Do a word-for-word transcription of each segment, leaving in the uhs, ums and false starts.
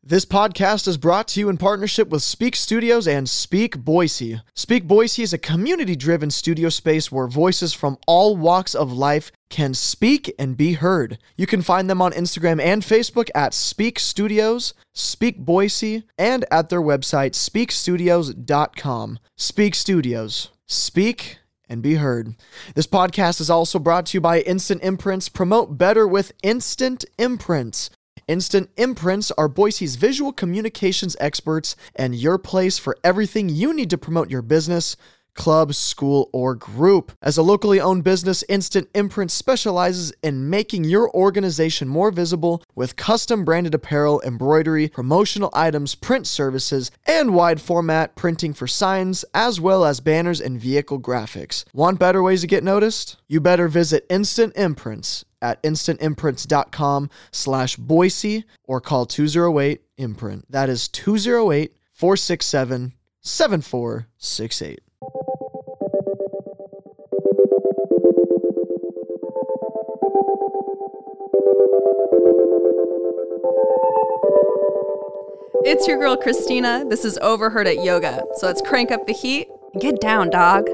This podcast is brought to you in partnership with Speak Studios and Speak Boise. Speak Boise is a community-driven studio space where voices from all walks of life can speak and be heard. You can find them on Instagram and Facebook at Speak Studios, Speak Boise, and at their website, speak studios dot com. Speak Studios. Speak and be heard. This podcast is also brought to you by Instant Imprints. Promote better with Instant Imprints. Instant Imprints are Boise's visual communications experts and your place for everything you need to promote your business, club, school, or group. As a locally owned business, Instant Imprints specializes in making your organization more visible with custom branded apparel, embroidery, promotional items, print services, and wide format printing for signs, as well as banners and vehicle graphics. Want better ways to get noticed? You better visit Instant Imprints at instant imprints dot com slash Boise or call two oh eight imprint. That is two oh eight, four six seven, seven four six eight. It's your girl, Christina. This is Overheard at Yoga. So let's crank up the heat and get down, dog.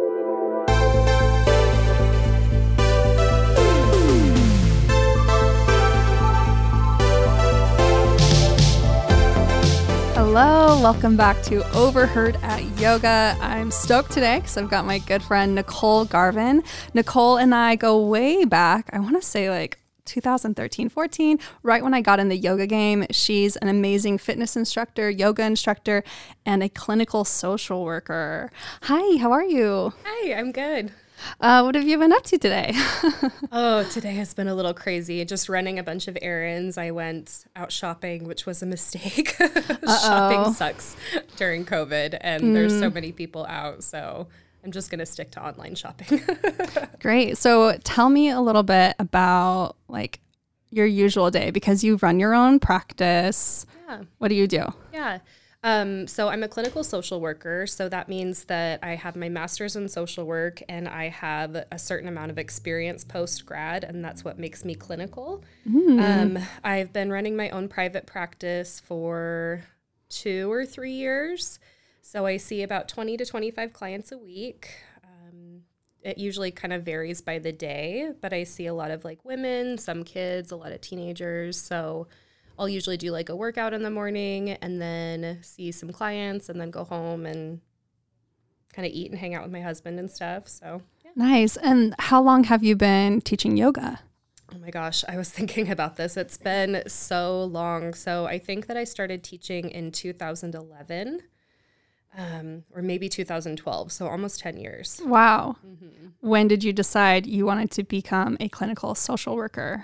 Hello, welcome back to Overheard at Yoga. I'm stoked today because I've got my good friend Nicole Garvin. Nicole and I go way back. I want to say like two thousand thirteen, fourteen, right when I got in the yoga game. She's an amazing fitness instructor, yoga instructor, and a clinical social worker. Hi, how are you? Hi, I'm good. Uh, what have you been up to today? Oh, today has been a little crazy. Just running a bunch of errands. I went out shopping, which was a mistake. Shopping sucks during COVID, and mm. there's so many people out. So I'm just going to stick to online shopping. Great. So tell me a little bit about like your usual day, because you run your own practice. Yeah. What do you do? Yeah. Um, so I'm a clinical social worker. So that means that I have my master's in social work and I have a certain amount of experience post-grad, and that's what makes me clinical. Mm. Um, I've been running my own private practice for two or three years. So I see about twenty to twenty-five clients a week. Um, it usually kind of varies by the day, but I see a lot of like women, some kids, a lot of teenagers. So I'll usually do like a workout in the morning and then see some clients and then go home and kind of eat and hang out with my husband and stuff. So yeah. Nice. And how long have you been teaching yoga? Oh my gosh, I was thinking about this. It's been so long. So I think that I started teaching in two thousand eleven um, or maybe two thousand twelve. So almost ten years. Wow. Mm-hmm. When did you decide you wanted to become a clinical social worker?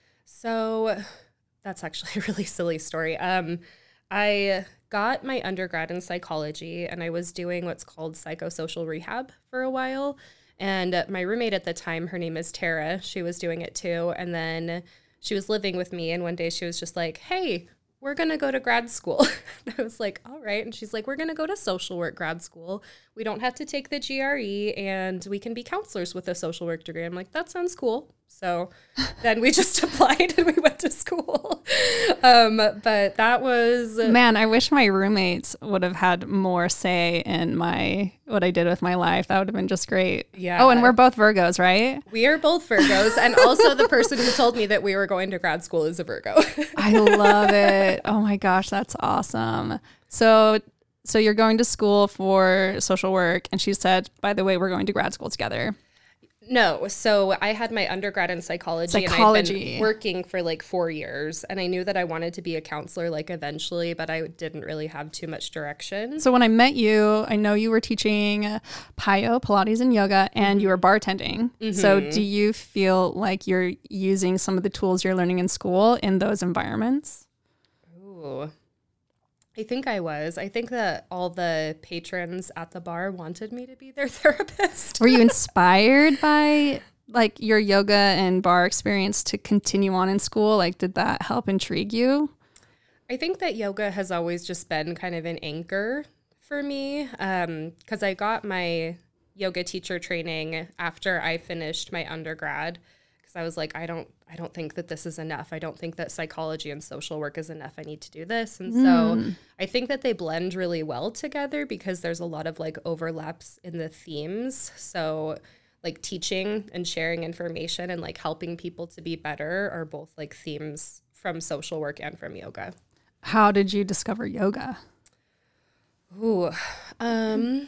So that's actually a really silly story. Um, I got my undergrad in psychology, and I was doing what's called psychosocial rehab for a while. And uh, my roommate at the time, her name is Tara. She was doing it too. And then she was living with me. And one day she was just like, hey, we're going to go to grad school. I was like, all right. And she's like, we're going to go to social work grad school. We don't have to take the G R E, and we can be counselors with a social work degree. I'm like, that sounds cool. So then we just applied and we went to school. Um, but that was... Man, I wish my roommates would have had more say in my what I did with my life. That would have been just great. Yeah. Oh, and we're both Virgos, right? We are both Virgos. And also the person who told me that we were going to grad school is a Virgo. I love it. Oh my gosh, that's awesome. So... So you're going to school for social work, and she said, by the way, we're going to grad school together. No. So I had my undergrad in psychology, psychology. and I'd been working for like four years. And I knew that I wanted to be a counselor like eventually, but I didn't really have too much direction. So when I met you, I know you were teaching P Y O, Pilates and yoga, and you were bartending. Mm-hmm. So do you feel like you're using some of the tools you're learning in school in those environments? Ooh. I think I was. I think that all the patrons at the bar wanted me to be their therapist. Were you inspired by like your yoga and bar experience to continue on in school? Like, did that help intrigue you? I think that yoga has always just been kind of an anchor for me, um, because I got my yoga teacher training after I finished my undergrad. Because I was like, I don't, I don't think that this is enough. I don't think that psychology and social work is enough. I need to do this. And so mm. I think that they blend really well together because there's a lot of like overlaps in the themes. So like teaching and sharing information and like helping people to be better are both like themes from social work and from yoga. How did you discover yoga? Ooh, um,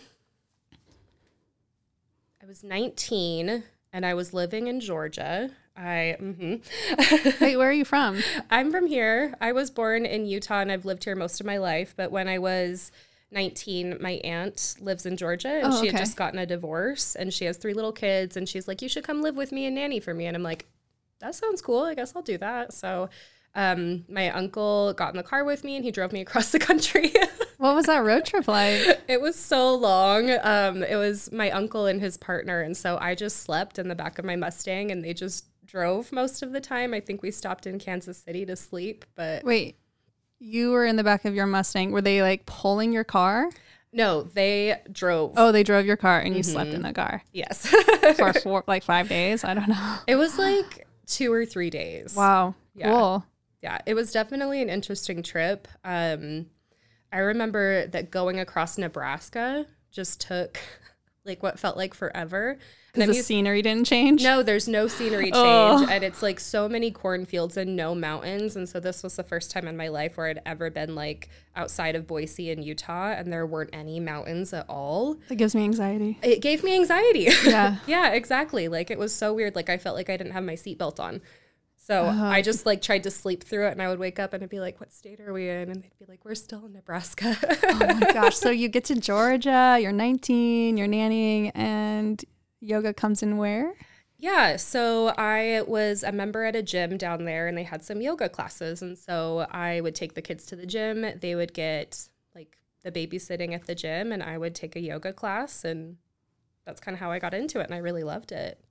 I was nineteen and I was living in Georgia. I, mm-hmm. Wait, where are you from? I'm from here. I was born in Utah and I've lived here most of my life. But when I was nineteen, my aunt lives in Georgia and oh, she okay. had just gotten a divorce and she has three little kids. And she's like, you should come live with me and nanny for me. And I'm like, that sounds cool. I guess I'll do that. So um, my uncle got in the car with me and he drove me across the country. What was that road trip like? It was so long. Um, it was my uncle and his partner. And so I just slept in the back of my Mustang and they just drove most of the time. I think we stopped in Kansas City to sleep, but wait, you were in the back of your Mustang. Were they like pulling your car? No, they drove. Oh, they drove your car and you mm-hmm. slept in the car. Yes. For four, like five days. I don't know. It was like two or three days. Wow. Yeah. Cool. Yeah. It was definitely an interesting trip. Um, I remember that going across Nebraska just took like what felt like forever. Because the used- scenery didn't change? No, there's no scenery change. Oh. And it's like so many cornfields and no mountains. And so this was the first time in my life where I'd ever been like outside of Boise in Utah and there weren't any mountains at all. It gives me anxiety. It gave me anxiety. Yeah. Yeah, exactly. Like it was so weird. Like I felt like I didn't have my seatbelt on. So uh, I just like tried to sleep through it and I would wake up and I'd be like, what state are we in? And they'd be like, we're still in Nebraska. Oh my gosh. So you get to Georgia, you're nineteen, you're nannying, and yoga comes in where? Yeah. So I was a member at a gym down there and they had some yoga classes. And so I would take the kids to the gym. They would get like the babysitting at the gym and I would take a yoga class. And that's kind of how I got into it. And I really loved it.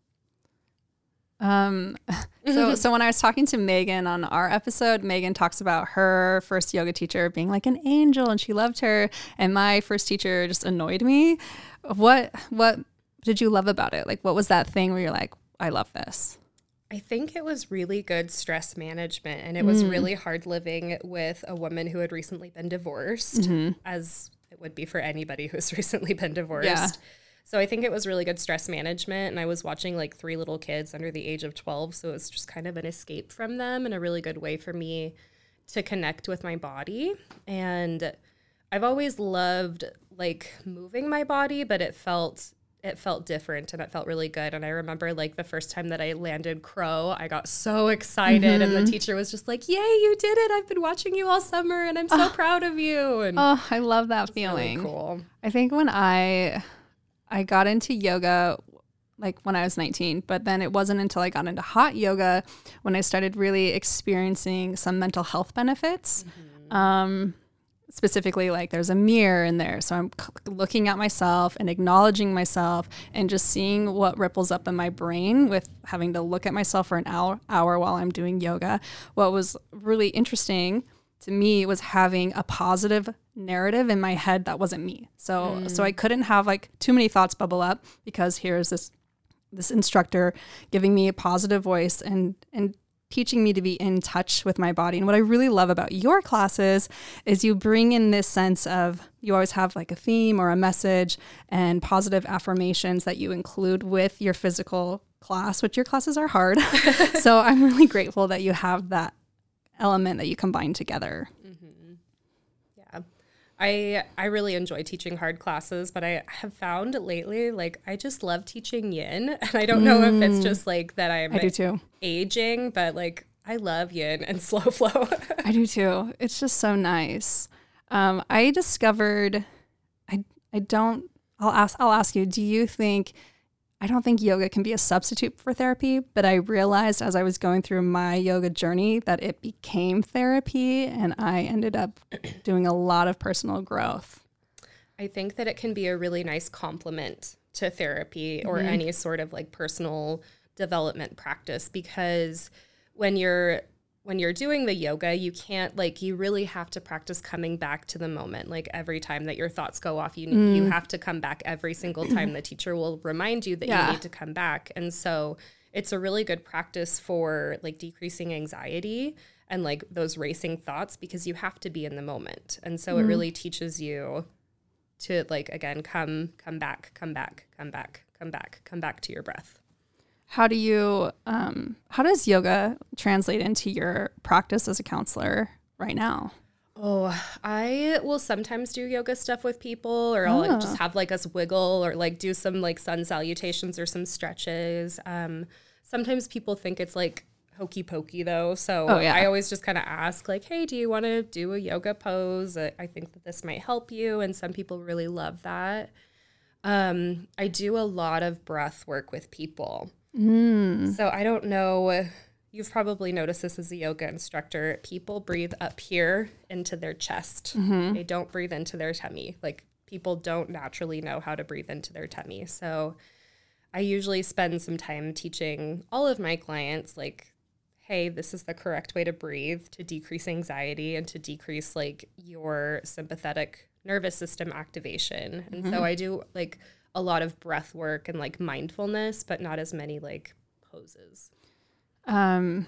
Um, so, so when I was talking to Megan on our episode, Megan talks about her first yoga teacher being like an angel and she loved her. And my first teacher just annoyed me. What, what did you love about it? Like, what was that thing where you're like, I love this? I think it was really good stress management. And it was mm. really hard living with a woman who had recently been divorced, mm-hmm. as it would be for anybody who's recently been divorced. Yeah. So I think it was really good stress management. And I was watching like three little kids under the age of twelve. So it was just kind of an escape from them and a really good way for me to connect with my body. And I've always loved like moving my body, but it felt it felt different and it felt really good. And I remember like the first time that I landed crow, I got so excited mm-hmm. and the teacher was just like, yay, you did it. I've been watching you all summer and I'm so oh. proud of you. And oh, I love that feeling. Really cool. I think when I... I got into yoga like when I was nineteen, but then it wasn't until I got into hot yoga when I started really experiencing some mental health benefits. Mm-hmm. Um, specifically, like there's a mirror in there. So I'm looking at myself and acknowledging myself and just seeing what ripples up in my brain with having to look at myself for an hour, hour while I'm doing yoga. What was really interesting to me was having a positive narrative in my head that wasn't me. So mm. so I couldn't have like too many thoughts bubble up because here's this this instructor giving me a positive voice and and teaching me to be in touch with my body. And what I really love about your classes is you bring in this sense of, you always have like a theme or a message and positive affirmations that you include with your physical class, which your classes are hard. So I'm really grateful that you have that element that you combine together. Mm-hmm. Yeah. I I really enjoy teaching hard classes, but I have found lately, like, I just love teaching yin. And I don't know mm. if it's just like that I'm I do too. aging, but like I love yin and slow flow. I do too. It's just so nice. Um, I discovered, I I don't, I'll ask, I'll ask you, do you think, I don't think yoga can be a substitute for therapy, but I realized as I was going through my yoga journey that it became therapy and I ended up doing a lot of personal growth. I think that it can be a really nice complement to therapy or mm-hmm. any sort of like personal development practice, because when you're when you're doing the yoga, you can't, like, you really have to practice coming back to the moment. Like every time that your thoughts go off, you mm. you have to come back every single time. The teacher will remind you that yeah. you need to come back. And so it's a really good practice for like decreasing anxiety and like those racing thoughts, because you have to be in the moment. And so mm-hmm. it really teaches you to like, again, come, come back, come back, come back, come back, come back to your breath. How do you, um, how does yoga translate into your practice as a counselor right now? Oh, I will sometimes do yoga stuff with people, or I'll oh. like, just have like us wiggle or like do some like sun salutations or some stretches. Um, sometimes people think it's like hokey pokey though. So oh, yeah. I always just kind of ask like, hey, do you want to do a yoga pose? I, I think that this might help you. And some people really love that. Um, I do a lot of breath work with people. Mm. So I don't know, you've probably noticed this as a yoga instructor. People breathe up here into their chest. Mm-hmm. They don't breathe into their tummy. Like people don't naturally know how to breathe into their tummy. So I usually spend some time teaching all of my clients like, hey, this is the correct way to breathe to decrease anxiety and to decrease like your sympathetic nervous system activation. And mm-hmm. so I do like a lot of breath work and like mindfulness, but not as many like poses. Um,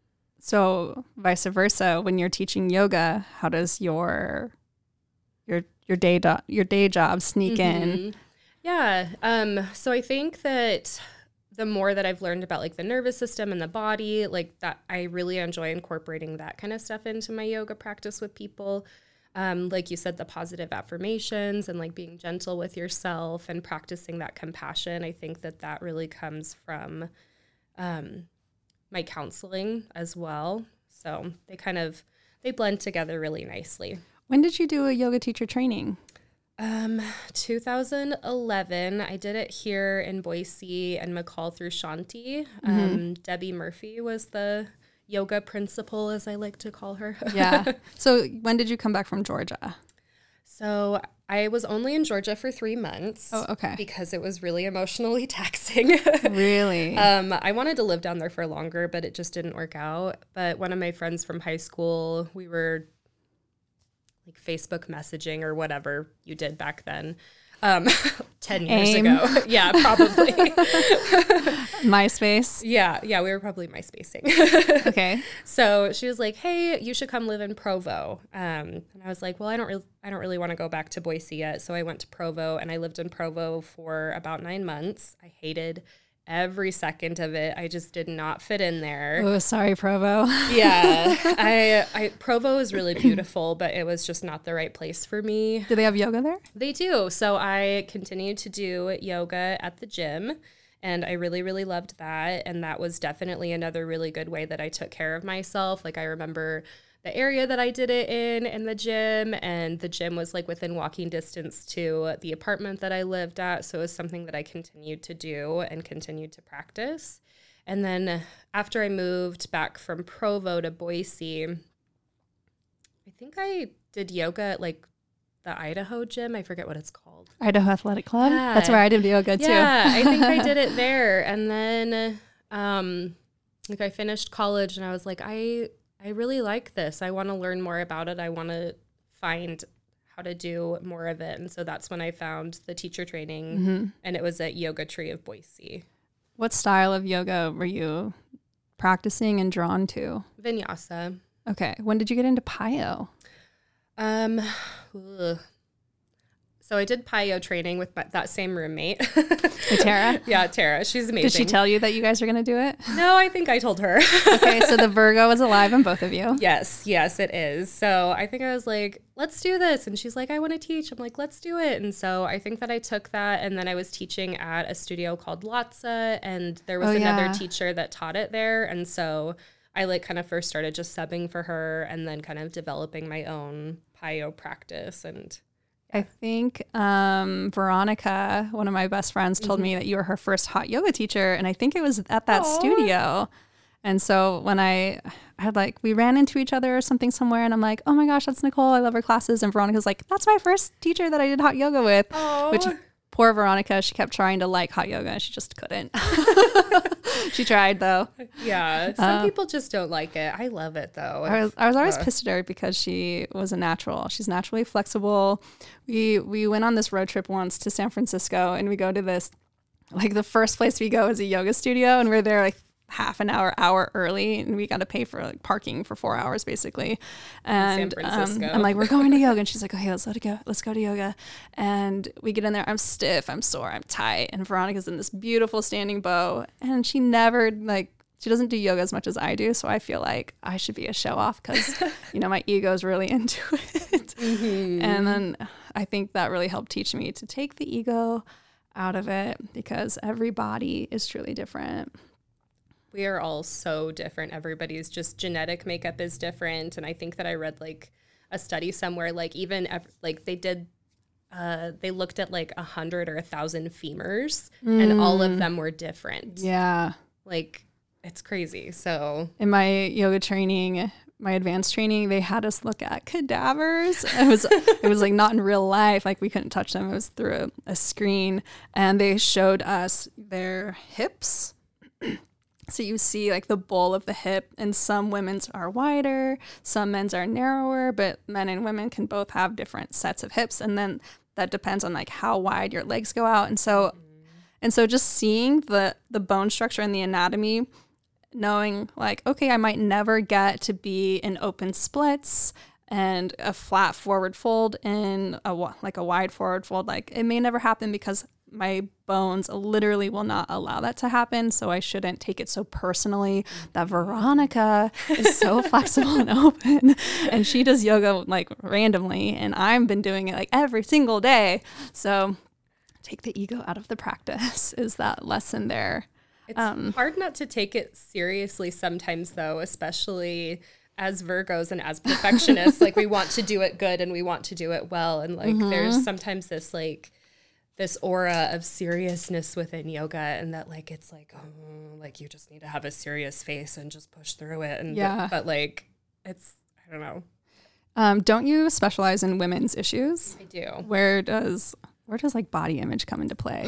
so vice versa, when you're teaching yoga, how does your, your, your day, do- your day job sneak mm-hmm. in? Yeah. Um, so I think that the more that I've learned about like the nervous system and the body, like that, I really enjoy incorporating that kind of stuff into my yoga practice with people. Um, like you said, the positive affirmations and like being gentle with yourself and practicing that compassion. I think that that really comes from um, my counseling as well. So they kind of, they blend together really nicely. When did you do a yoga teacher training? Um, two thousand eleven. I did it here in Boise and McCall through Shanti. Mm-hmm. Um, Debbie Murphy was the yoga principal, as I like to call her. Yeah. So when did you come back from Georgia? So I was only in Georgia for three months. Oh, okay. Because it was really emotionally taxing. Really? um, I wanted to live down there for longer, but it just didn't work out. But one of my friends from high school, we were like Facebook messaging or whatever you did back then. Um, ten years AIM. ago. Yeah, probably. MySpace. Yeah. Yeah. We were probably MySpacing. Okay. So she was like, hey, you should come live in Provo. Um, and I was like, well, I don't really, I don't really want to go back to Boise yet. So I went to Provo and I lived in Provo for about nine months. I hated every second of it. I just did not fit in there. Oh, sorry, Provo. Yeah. I, I, Provo is really beautiful, but it was just not the right place for me. Do they have yoga there? They do. So I continued to do yoga at the gym, and I really, really loved that. And that was definitely another really good way that I took care of myself. Like I remember the area that I did it in, in the gym, and the gym was like within walking distance to the apartment that I lived at. So it was something that I continued to do and continued to practice. And then after I moved back from Provo to Boise, I think I did yoga at like the Idaho gym. I forget what it's called. Idaho Athletic Club? Yeah. That's where I did yoga too. Yeah, I think I did it there. And then um, like I finished college and I was like, I... I really like this. I want to learn more about it. I want to find how to do more of it. And so that's when I found the teacher training, mm-hmm. and it was at Yoga Tree of Boise. What style of yoga were you practicing and drawn to? Vinyasa. Okay. When did you get into Payo? Um, ugh. So I did Payo training with my, that same roommate. Hey, Tara? Yeah, Tara. She's amazing. Did she tell you that you guys are going to do it? No, I think I told her. Okay, so the Virgo is alive in both of you. Yes, yes, it is. So I think I was like, let's do this. And she's like, I want to teach. I'm like, let's do it. And so I think that I took that, and then I was teaching at a studio called Latza, and there was oh, another yeah. teacher that taught it there. And so I like kind of first started just subbing for her, and then kind of developing my own Payo practice. And I think um, Veronica, one of my best friends, told mm-hmm. me that you were her first hot yoga teacher. And I think it was at that Aww. Studio. And so when I, I had like, we ran into each other or something somewhere, and I'm like, oh my gosh, that's Nicole. I love her classes. And Veronica's like, that's my first teacher that I did hot yoga with. Aww. Which poor Veronica, she kept trying to like hot yoga and she just couldn't. She tried though. Yeah. Some uh, people just don't like it. I love it though. I was, I was always uh. pissed at her because she was a natural. She's naturally flexible. We we went on this road trip once to San Francisco, and we go to this like the first place we go is a yoga studio, and we're there like half an hour, hour early, and we got to pay for like parking for four hours basically. And San Francisco. Um, I'm like, we're going to yoga, and she's like, okay, let's let it go. Let's go to yoga. And we get in there. I'm stiff. I'm sore. I'm tight. And Veronica's in this beautiful standing bow, and she never like. She doesn't do yoga as much as I do, so I feel like I should be a show off because, you know, my ego is really into it. Mm-hmm. And then I think that really helped teach me to take the ego out of it because every body is truly different. We are all so different. Everybody's just genetic makeup is different. And I think that I read like a study somewhere, like even like they did, uh, they looked at like a hundred or a thousand femurs mm. and all of them were different. Yeah. Like, it's crazy. So in my yoga training, my advanced training, they had us look at cadavers. It was it was like not in real life, like we couldn't touch them. It was through a, a screen, and they showed us their hips. So you see like the bowl of the hip, and some women's are wider, some men's are narrower, but men and women can both have different sets of hips, and then that depends on like how wide your legs go out. And so and so just seeing the the bone structure and the anatomy, knowing like, okay, I might never get to be in open splits and a flat forward fold and a like a wide forward fold. Like it may never happen because my bones literally will not allow that to happen. So I shouldn't take it so personally that Veronica is so flexible and open and she does yoga like randomly and I've been doing it like every single day. So take the ego out of the practice is that lesson there. It's Um, hard not to take it seriously sometimes, though, especially as Virgos and as perfectionists. Like, we want to do it good and we want to do it well. And, like, mm-hmm. there's sometimes this, like, this aura of seriousness within yoga and that, like, it's like, oh, like, you just need to have a serious face and just push through it. And yeah. But, but like, it's, I don't know. Um, don't you specialize in women's issues? I do. Where does, where does, like, body image come into play?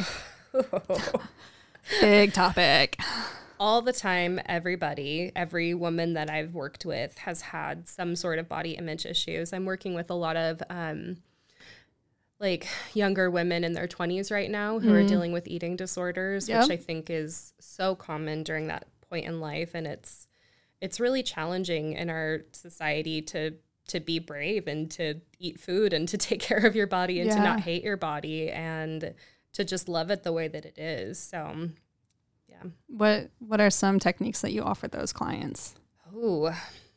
Big topic. All the time, everybody, every woman that I've worked with has had some sort of body image issues. I'm working with a lot of um, like younger women in their twenties right now who mm. are dealing with eating disorders, yep. which I think is so common during that point in life. And it's it's really challenging in our society to to be brave and to eat food and to take care of your body and yeah. to not hate your body and to just love it the way that it is. So, yeah. What What are some techniques that you offer those clients? Oh,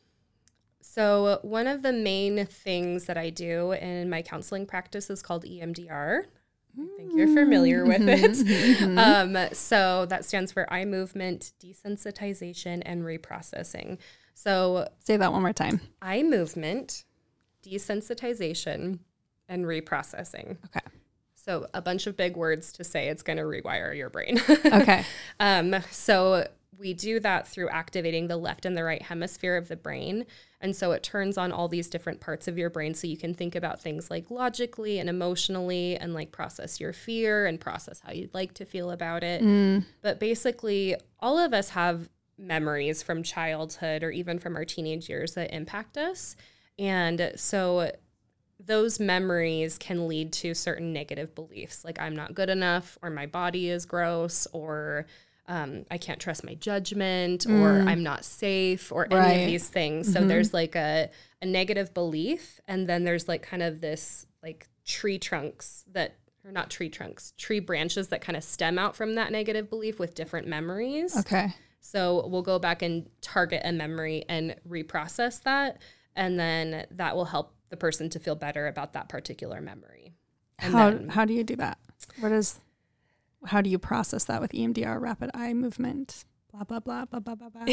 so one of the main things that I do in my counseling practice is called E M D R. I think you're familiar with it. Mm-hmm. Um, so that stands for eye movement, desensitization, and reprocessing. So say that one more time. Eye movement, desensitization, and reprocessing. Okay. So a bunch of big words to say it's going to rewire your brain. Okay. Um, so we do that through activating the left and the right hemisphere of the brain. And so it turns on all these different parts of your brain so you can think about things like logically and emotionally and like process your fear and process how you'd like to feel about it. Mm. But basically, all of us have memories from childhood or even from our teenage years that impact us. And so those memories can lead to certain negative beliefs, like I'm not good enough, or my body is gross, or um, I can't trust my judgment, mm. or I'm not safe, or right. any of these things. Mm-hmm. So there's like a, a negative belief, and then there's like kind of this like tree trunks that, or not tree trunks, tree branches that kind of stem out from that negative belief with different memories. Okay. So we'll go back and target a memory and reprocess that, and then that will help the person to feel better about that particular memory. And how then, how do you do that? What is how do you process that with E M D R, rapid eye movement? Blah blah blah blah blah blah blah.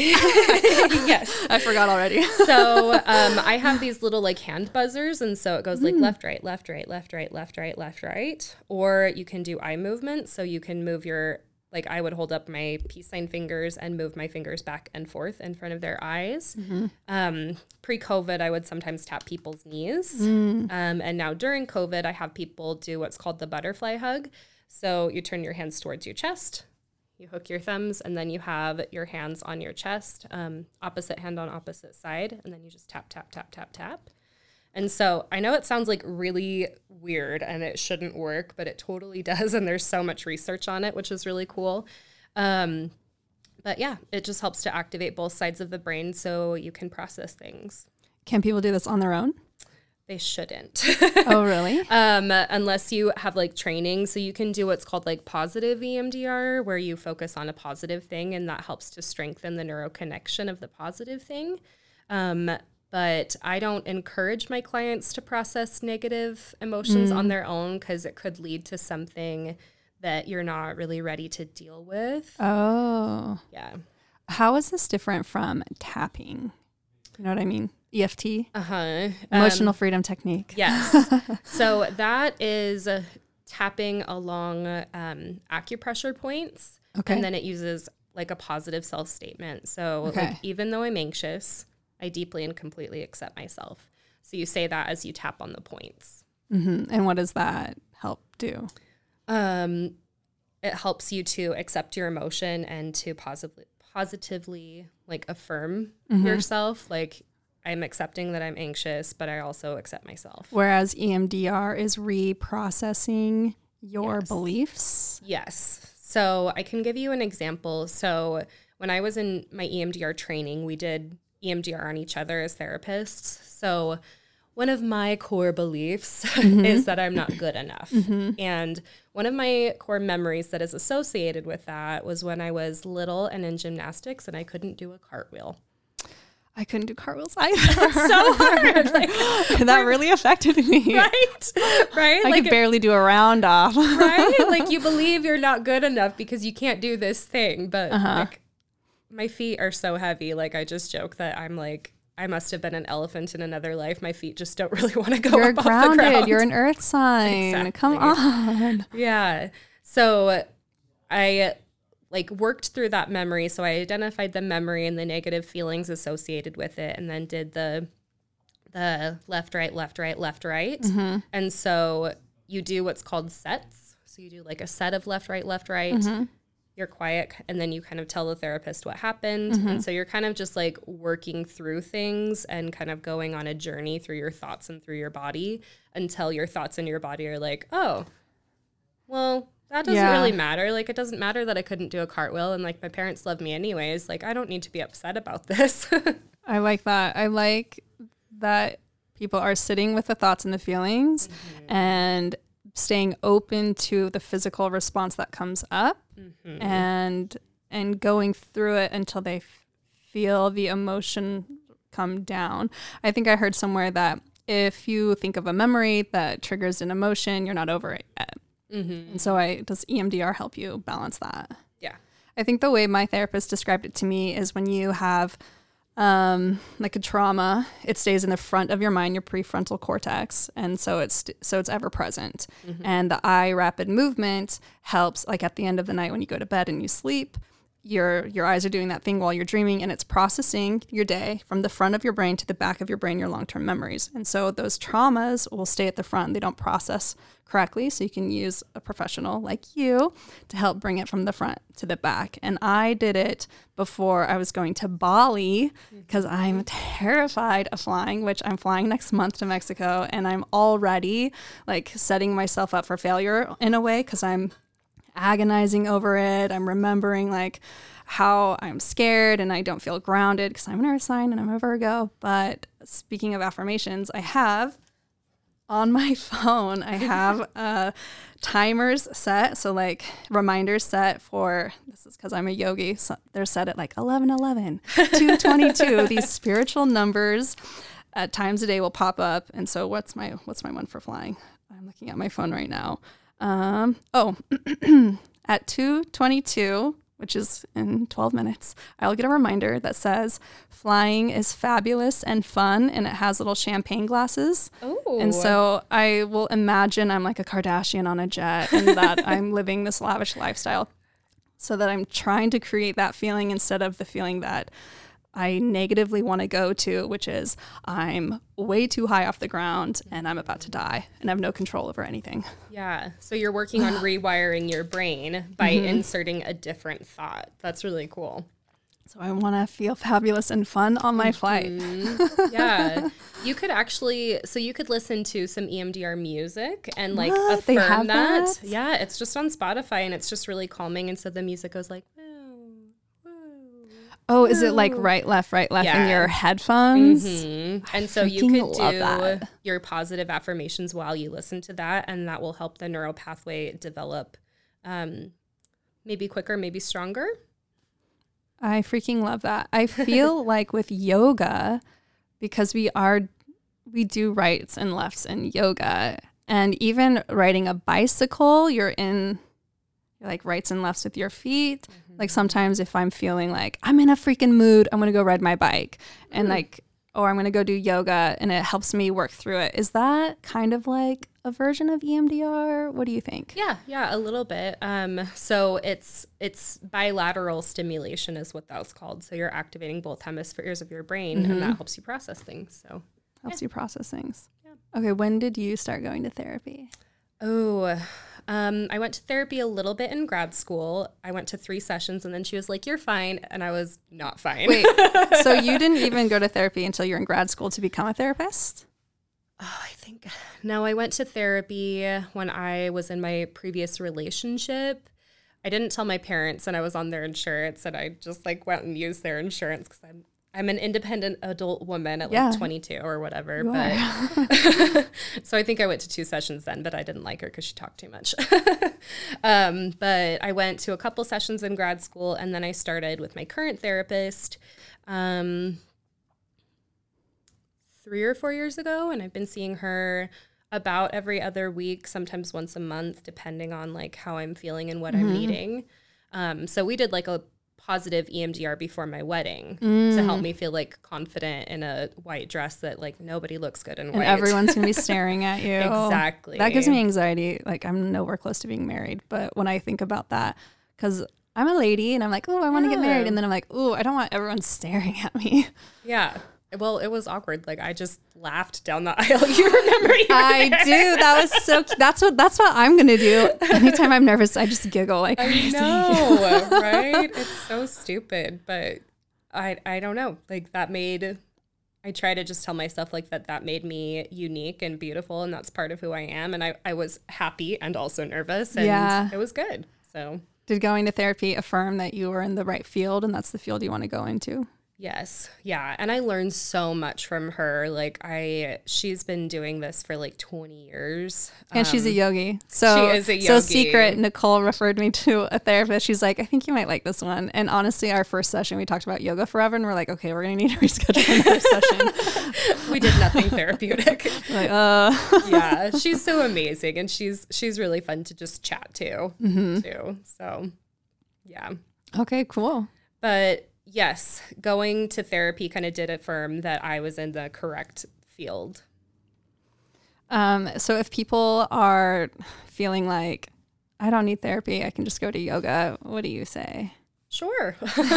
Yes, I forgot already. So um, I have these little like hand buzzers, and so it goes like mm. left, right, left, right, left, right, left, right, left, right. Or you can do eye movement, so you can move your like I would hold up my peace sign fingers and move my fingers back and forth in front of their eyes. Mm-hmm. Um, pre-COVID, I would sometimes tap people's knees. Mm. Um, and now during COVID, I have people do what's called the butterfly hug. So you turn your hands towards your chest, you hook your thumbs, and then you have your hands on your chest, um, opposite hand on opposite side. And then you just tap, tap, tap, tap, tap. And so I know it sounds like really weird and it shouldn't work, but it totally does. And there's so much research on it, which is really cool. Um, but yeah, it just helps to activate both sides of the brain so you can process things. Can people do this on their own? They shouldn't. Oh, really? um, unless you have like training. So you can do what's called like positive E M D R, where you focus on a positive thing and that helps to strengthen the neuroconnection of the positive thing. Um, but I don't encourage my clients to process negative emotions mm. on their own because it could lead to something that you're not really ready to deal with. Oh. Yeah. How is this different from tapping? You know what I mean? E F T? Uh-huh. Emotional um, freedom technique. Yes. So that is uh, tapping along um, acupressure points. Okay. And then it uses like a positive self-statement. So okay. like, even though I'm anxious, I deeply and completely accept myself. So you say that as you tap on the points. Mm-hmm. And what does that help do? Um, it helps you to accept your emotion and to positively, positively like affirm mm-hmm. yourself. Like, I'm accepting that I'm anxious, but I also accept myself. Whereas E M D R is reprocessing your yes. beliefs. Yes. So I can give you an example. So when I was in my E M D R training, we did E M D R on each other as therapists. So one of my core beliefs mm-hmm. is that I'm not good enough. Mm-hmm. And one of my core memories that is associated with that was when I was little and in gymnastics and I couldn't do a cartwheel. I couldn't do cartwheels either. It's so hard. Like, that really affected me. Right? Right? I like could barely do a round off. Right? Like you believe you're not good enough because you can't do this thing. But uh-huh. like my feet are so heavy. Like I just joke that I'm like, I must have been an elephant in another life. My feet just don't really want to go You're up grounded. off the ground. You're an earth sign. Exactly. Come on. Yeah. So I like worked through that memory. So I identified the memory and the negative feelings associated with it and then did the the left, right, left, right, left, right. Mm-hmm. And so you do what's called sets. So you do like a set of left, right, left, right. Mm-hmm. You're quiet and then you kind of tell the therapist what happened. Mm-hmm. And so you're kind of just like working through things and kind of going on a journey through your thoughts and through your body until your thoughts and your body are like, oh, well, that doesn't yeah. really matter. Like, it doesn't matter that I couldn't do a cartwheel and, like, my parents love me anyways. Like, I don't need to be upset about this. I like that. I like that people are sitting with the thoughts and the feelings mm-hmm. and staying open to the physical response that comes up mm-hmm. and and going through it until they f- feel the emotion come down. I think I heard somewhere that if you think of a memory that triggers an emotion, you're not over it yet. Mm-hmm. And so I does E M D R help you balance that? Yeah. I think the way my therapist described it to me is when you have um, like a trauma, it stays in the front of your mind, your prefrontal cortex. And so it's, so it's ever present. Mm-hmm. And the eye rapid movement helps like at the end of the night when you go to bed and you sleep, your your eyes are doing that thing while you're dreaming and it's processing your day from the front of your brain to the back of your brain, your long-term memories. And so those traumas will stay at the front. They don't process correctly. So you can use a professional like you to help bring it from the front to the back. And I did it before I was going to Bali because I'm terrified of flying, which I'm flying next month to Mexico. And I'm already like setting myself up for failure in a way because I'm agonizing over it. I'm remembering like how I'm scared and I don't feel grounded because I'm an earth sign and I'm a Virgo. But speaking of affirmations, I have on my phone, I have uh, timers set. So like reminders set for, this is because I'm a yogi. So they're set at like eleven eleven, two twenty-two. These spiritual numbers at times a day will pop up. And so what's my, what's my one for flying? I'm looking at my phone right now. Um, oh, at two twenty-two, which is in twelve minutes, I'll get a reminder that says flying is fabulous and fun, and it has little champagne glasses. Oh. And so I will imagine I'm like a Kardashian on a jet and that I'm living this lavish lifestyle so that I'm trying to create that feeling instead of the feeling that I negatively want to go to, which is I'm way too high off the ground and I'm about to die and I have no control over anything. Yeah. So you're working on rewiring your brain by mm-hmm. inserting a different thought. That's really cool. So I want to feel fabulous and fun on my flight. Mm-hmm. Yeah. You could actually, so you could listen to some E M D R music and like What? They affirm have that. that? Yeah. It's just on Spotify and it's just really calming. And so the music goes like, woo, woo. Oh, is it like right, left, right, left in Yeah. your headphones? Mm-hmm. And so you freaking could love do that. your positive affirmations while you listen to that. And that will help the neural pathway develop um, maybe quicker, maybe stronger. I freaking love that. I feel like with yoga, because we are, we do rights and lefts in yoga, and even riding a bicycle, you're in you're like rights and lefts with your feet. Mm-hmm. Like sometimes if I'm feeling like I'm in a freaking mood, I'm going to go ride my bike and mm. like, or I'm going to go do yoga, and it helps me work through it. Is that kind of like a version of E M D R? What do you think? Yeah, yeah, a little bit. Um, so it's it's bilateral stimulation is what that's called. So you're activating both hemispheres of your brain, mm-hmm. and that helps you process things. So helps yeah. you process things. Yeah. Okay, when did you start going to therapy? Oh, um, I went to therapy a little bit in grad school. I went to three sessions, and then she was like, "You're fine," and I was not fine. Wait, so you didn't even go to therapy until you're in grad school to become a therapist? Oh, I think, no, I went to therapy when I was in my previous relationship. I didn't tell my parents, and I was on their insurance, and I just like went and used their insurance because I'm I'm an independent adult woman at yeah. like twenty-two or whatever. You but so I think I went to two sessions then, but I didn't like her because she talked too much. um, but I went to a couple sessions in grad school, and then I started with my current therapist um, three or four years ago, and I've been seeing her about every other week, sometimes once a month, depending on like how I'm feeling and what mm-hmm. I'm needing. Um, so we did like a positive E M D R before my wedding mm. to help me feel like confident in a white dress that like nobody looks good in and white. Everyone's gonna be staring at you. Exactly. That gives me anxiety. Like I'm nowhere close to being married, but when I think about that, because I'm a lady and I'm like, oh, I want to yeah. get married, and then I'm like, oh, I don't want everyone staring at me. Yeah. Well, it was awkward. Like I just laughed down the aisle. You remember? You I there. do. That was so. That's what. That's what I'm gonna do. Anytime I'm nervous, I just giggle like crazy. I know, right? It's so stupid, but I I don't know. Like that made. I try to just tell myself like that. That made me unique and beautiful, and that's part of who I am. And I I was happy and also nervous, and yeah. it was good. So did going to therapy affirm that you were in the right field, and that's the field you want to go into? Yes. Yeah. And I learned so much from her. Like I, she's been doing this for like twenty years. And um, she's a yogi. So, she is a yogi. So secret, Nicole referred me to a therapist. She's like, I think you might like this one. And honestly, our first session, we talked about yoga forever. And we're like, okay, we're going to need to reschedule another session. We did nothing therapeutic. Like, uh. Yeah. She's so amazing. And she's, she's really fun to just chat to mm-hmm. too. So yeah. Okay, cool. But yes, going to therapy kind of did affirm that I was in the correct field. Um, so if people are feeling like, I don't need therapy, I can just go to yoga, what do you say? Sure.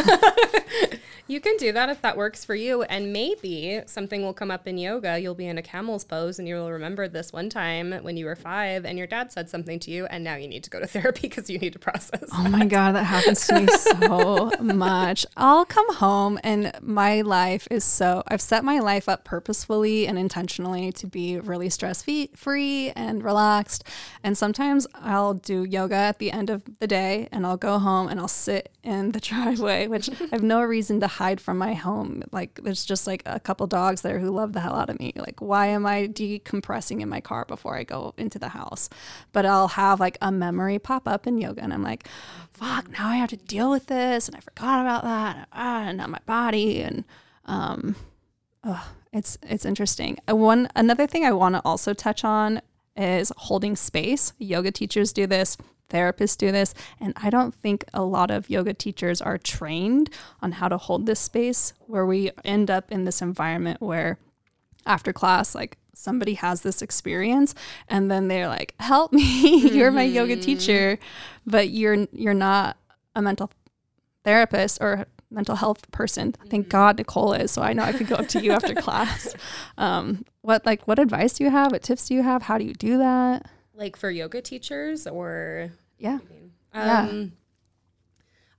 You can do that if that works for you. And maybe something will come up in yoga. You'll be in a camel's pose and you'll remember this one time when you were five and your dad said something to you, and now you need to go to therapy because you need to process Oh that. my God, that happens to me so much. I'll come home and my life is so, I've set my life up purposefully and intentionally to be really stress free and relaxed. And sometimes I'll do yoga at the end of the day and I'll go home and I'll sit in the driveway, which I have no reason to hide from my home. Like there's just like a couple dogs there who love the hell out of me. Like why am I decompressing in my car before I go into the house? But I'll have like a memory pop up in yoga and I'm like, fuck, now I have to deal with this and I forgot about that. Ah, and now my body and um oh, it's it's interesting. One another thing I want to also touch on is holding space. Yoga teachers do this. Therapists do this, and I don't think a lot of yoga teachers are trained on how to hold this space, where we end up in this environment where after class, like somebody has this experience and then they're like, help me, you're my mm-hmm. yoga teacher, but you're you're not a mental therapist or mental health person. Mm-hmm. Thank God Nicole is, so I know I could go up to you after class. Um, what like what advice do you have? What tips do you have? How do you do that? Like for yoga teachers or... Yeah. Um, yeah.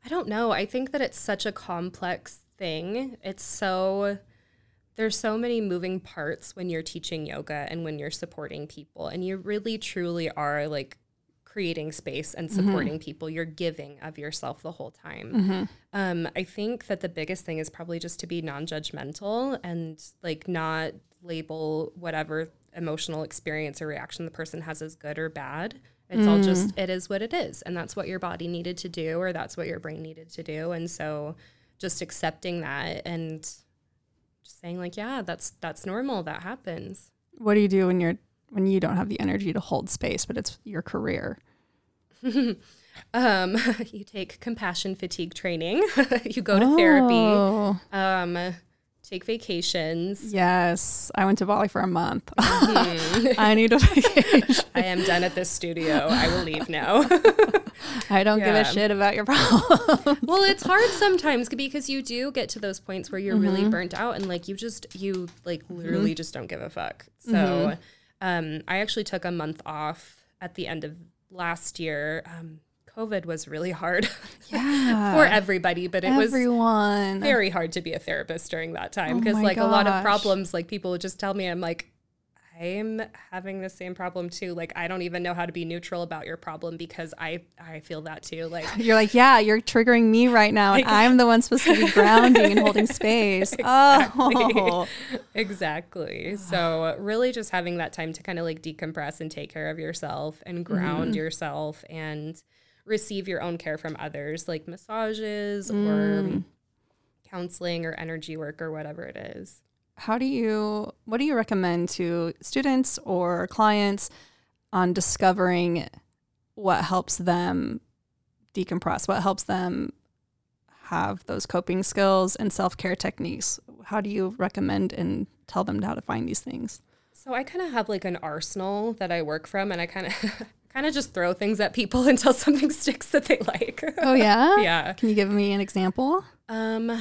I don't know. I think that it's such a complex thing. It's so, there's so many moving parts when you're teaching yoga and when you're supporting people. And you really, truly are like creating space and supporting mm-hmm. people. You're giving of yourself the whole time. Mm-hmm. Um, I think that the biggest thing is probably just to be non-judgmental and like not label whatever emotional experience or reaction the person has as good or bad. It's mm. all just, it is what it is. And that's what your body needed to do, or that's what your brain needed to do. And so just accepting that and just saying like, yeah, that's, that's normal. That happens. What do you do when you're, when you don't have the energy to hold space, but it's your career? um, you take compassion fatigue training. You go to oh. therapy. Um, Take vacations. Yes. I went to Bali for a month. Mm-hmm. I need a vacation. I am done at this studio. I will leave now. I don't yeah. give a shit about your problems. Well, it's hard sometimes because you do get to those points where you're mm-hmm. really burnt out and like you just, you like literally mm-hmm. just don't give a fuck. So mm-hmm. um, I actually took a month off at the end of last year. Um, COVID was really hard yeah. for everybody, but it Everyone. was very hard to be a therapist during that time because oh like gosh. a lot of problems, like people would just tell me, I'm like, I'm having the same problem too. Like, I don't even know how to be neutral about your problem because I, I feel that too. Like you're like, yeah, you're triggering me right now. And I'm the one supposed to be grounding and holding space. Exactly. Oh, exactly. So really just having that time to kind of like decompress and take care of yourself and ground mm. yourself and receive your own care from others, like massages mm. or counseling or energy work or whatever it is. How do you, what do you recommend to students or clients on discovering what helps them decompress, what helps them have those coping skills and self-care techniques? How do you recommend and tell them how to find these things? So I kind of have like an arsenal that I work from, and I kind of kind of just throw things at people until something sticks that they like. Oh, yeah? Yeah. Can you give me an example? Um,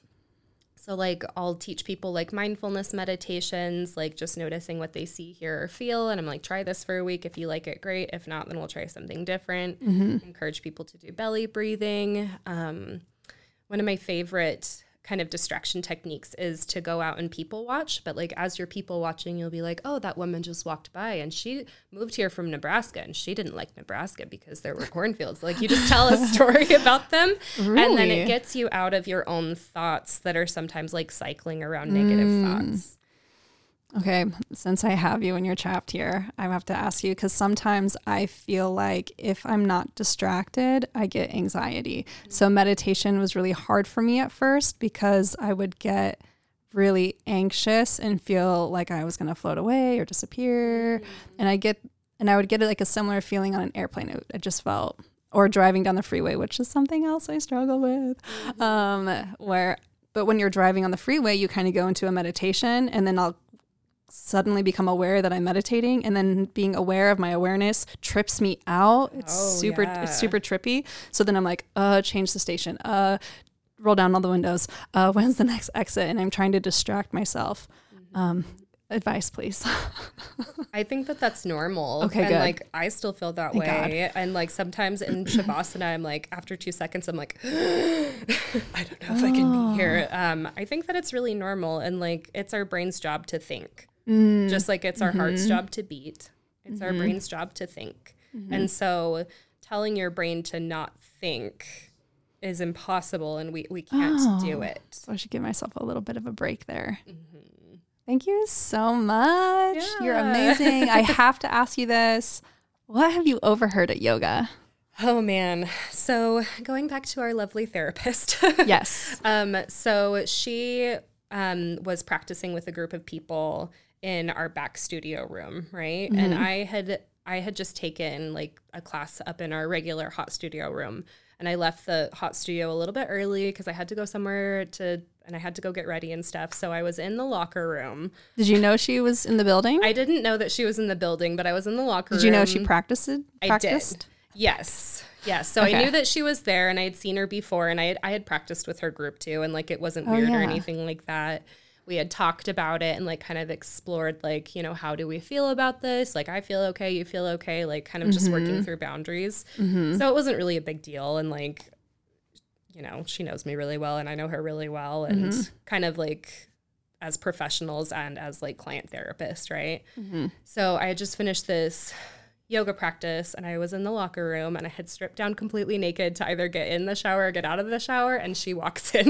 so like I'll teach people like mindfulness meditations, like just noticing what they see, hear, or feel. And I'm like, try this for a week. If you like it, great. If not, then we'll try something different. Mm-hmm. Encourage people to do belly breathing. Um, one of my favorite kind of distraction techniques is to go out and people watch. But like as you're people watching, you'll be like, oh, that woman just walked by and she moved here from Nebraska and she didn't like Nebraska because there were cornfields. Like you just tell a story about them. Really? And then it gets you out of your own thoughts that are sometimes like cycling around negative mm. thoughts. Okay, since I have you and you're trapped here, I have to ask you, because sometimes I feel like if I'm not distracted, I get anxiety. Mm-hmm. So meditation was really hard for me at first because I would get really anxious and feel like I was going to float away or disappear. Mm-hmm. And I get, and I would get like a similar feeling on an airplane. It, it just felt, or driving down the freeway, which is something else I struggle with, mm-hmm. um, where, but when you're driving on the freeway, you kind of go into a meditation, and then I'll suddenly become aware that I'm meditating, and then being aware of my awareness trips me out. It's oh, super, yeah. it's super trippy. So then I'm like, uh, change the station, uh, roll down all the windows. Uh, when's the next exit? And I'm trying to distract myself. Mm-hmm. Um, advice, please. I think that that's normal. Okay, and good. like, I still feel that Thank way. God. And like sometimes in Shavasana, I'm like, after two seconds, I'm like, I don't know if oh. I can be here. Um, I think that it's really normal. And like, it's our brain's job to think. Mm. Just like it's our mm-hmm. heart's job to beat. It's mm-hmm. our brain's job to think. Mm-hmm. And so telling your brain to not think is impossible, and we, we can't oh. do it. So I should give myself a little bit of a break there. Mm-hmm. Thank you so much. Yeah. You're amazing. I have to ask you this. What have you overheard at yoga? Oh, man. So going back to our lovely therapist. Yes. um. So she um was practicing with a group of people in our back studio room, right? Mm-hmm. And I had I had just taken like a class up in our regular hot studio room, and I left the hot studio a little bit early because I had to go somewhere to, and I had to go get ready and stuff. So I was in the locker room. Did you know she was in the building? I didn't know that she was in the building, but I was in the locker room. Did you know she practiced? practiced? I did. Yes. Yes. So okay. I knew that she was there, and I had seen her before, and I had, I had practiced with her group too. And like, it wasn't oh, weird yeah. or anything like that. We had talked about it and like kind of explored like, you know, how do we feel about this? Like, I feel okay, you feel okay, like kind of mm-hmm. just working through boundaries. Mm-hmm. So it wasn't really a big deal. And like, you know, she knows me really well and I know her really well, and mm-hmm. kind of like as professionals and as like client therapist, right? Mm-hmm. So I had just finished this yoga practice and I was in the locker room and I had stripped down completely naked to either get in the shower or get out of the shower, and she walks in.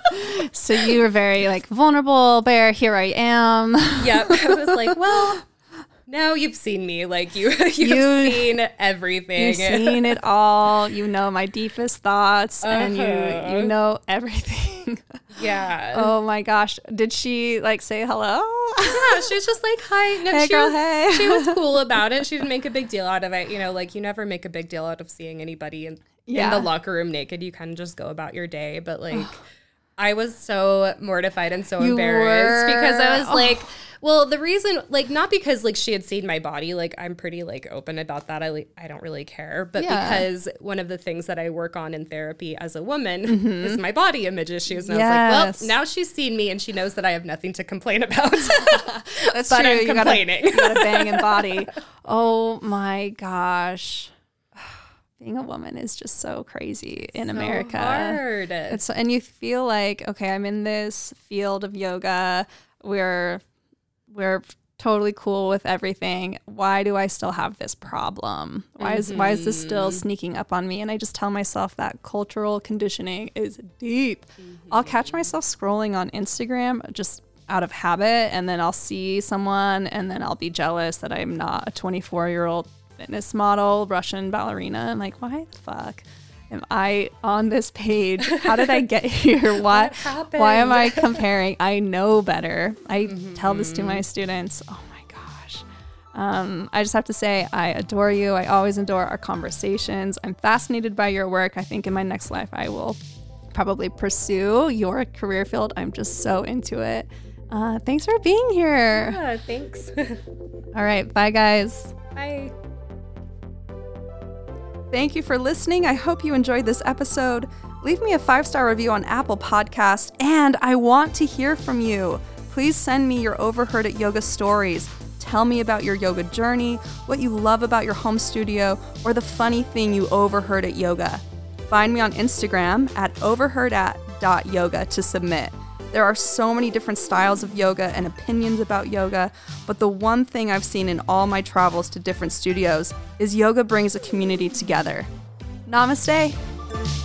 So you were very like vulnerable, Bear, here I am. Yep. I was like, well, now you've seen me. Like you, you've you, seen everything. You've seen it all. You know my deepest thoughts uh-huh. and you you know everything. Yeah. Oh my gosh. Did she like say hello? Yeah, she was just like, hi. No, hey she girl, was, hey. She was cool about it. She didn't make a big deal out of it. You know, like you never make a big deal out of seeing anybody in, yeah. in the locker room naked. You kind of just go about your day. But like, I was so mortified and so you embarrassed were. because I was oh. like, well, the reason, like, not because like she had seen my body, like I'm pretty like open about that. I like, I don't really care, but yeah. because one of the things that I work on in therapy as a woman mm-hmm. is my body image issues. And yes. I was like, well, now she's seen me and she knows that I have nothing to complain about. That's but true. I'm you complaining. Gotta, you got a banging body. Oh my gosh. Being a woman is just so crazy in so America. Hard. It's and you feel like, okay, I'm in this field of yoga. We're we're totally cool with everything. Why do I still have this problem? Why is mm-hmm. why is this still sneaking up on me? And I just tell myself that cultural conditioning is deep. Mm-hmm. I'll catch myself scrolling on Instagram just out of habit, and then I'll see someone and then I'll be jealous that I'm not a twenty-four-year-old fitness model, Russian ballerina. I'm like, why the fuck am I on this page? How did I get here? Why, what happened? Why am I comparing? I know better. I mm-hmm. tell this to my students. Oh my gosh. Um, I just have to say, I adore you. I always adore our conversations. I'm fascinated by your work. I think in my next life, I will probably pursue your career field. I'm just so into it. Uh, thanks for being here. Yeah, thanks. All right. Bye, guys. Bye. Thank you for listening. I hope you enjoyed this episode. Leave me a five-star review on Apple Podcasts, and I want to hear from you. Please send me your Overheard at Yoga stories. Tell me about your yoga journey, what you love about your home studio, or the funny thing you overheard at yoga. Find me on Instagram at overheard at dot yoga to submit. There are so many different styles of yoga and opinions about yoga, but the one thing I've seen in all my travels to different studios is yoga brings a community together. Namaste.